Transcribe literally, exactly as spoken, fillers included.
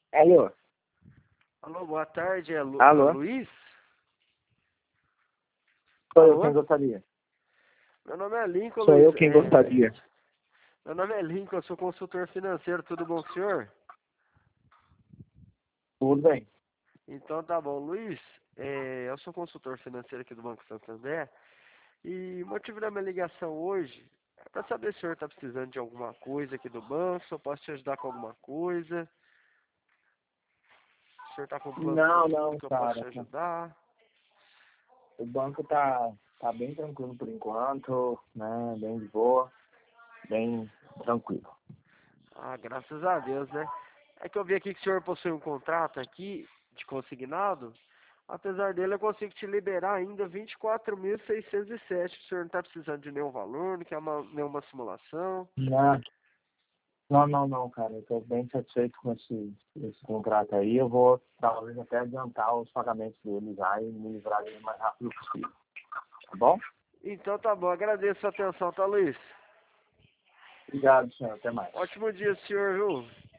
Alô? Alô, boa tarde, é, Lu... Alô? é Luiz? Sou eu Alô? quem gostaria. Meu nome é Lincoln, Sou Luiz. eu quem É... gostaria. Meu nome é Lincoln, eu sou consultor financeiro, tudo bom, senhor? Tudo bem. Então tá bom, Luiz, é... eu sou consultor financeiro aqui do Banco Santander e o motivo da minha ligação hoje é para saber se o senhor está precisando de alguma coisa aqui do banco, se eu posso te ajudar com alguma coisa, se o senhor está com plano Não, futuro não, que eu posso te cara. ajudar. O banco tá, tá bem tranquilo por enquanto, né? Bem de boa, bem tranquilo. Ah, graças a Deus, né? É que eu vi aqui que o senhor possui um contrato aqui de consignado. Apesar dele, eu consigo te liberar ainda vinte e quatro mil seiscentos e sete. O senhor não está precisando de nenhum valor, não quer uma, nenhuma simulação. Não, não, não, não, cara. Eu tô bem satisfeito com esse, esse contrato aí. Eu vou talvez até adiantar os pagamentos dele já e me livrar dele o mais rápido possível. Tá bom? Então tá bom, agradeço a atenção, tá, Luiz? Obrigado, senhor. Até mais. Ótimo dia, senhor, viu?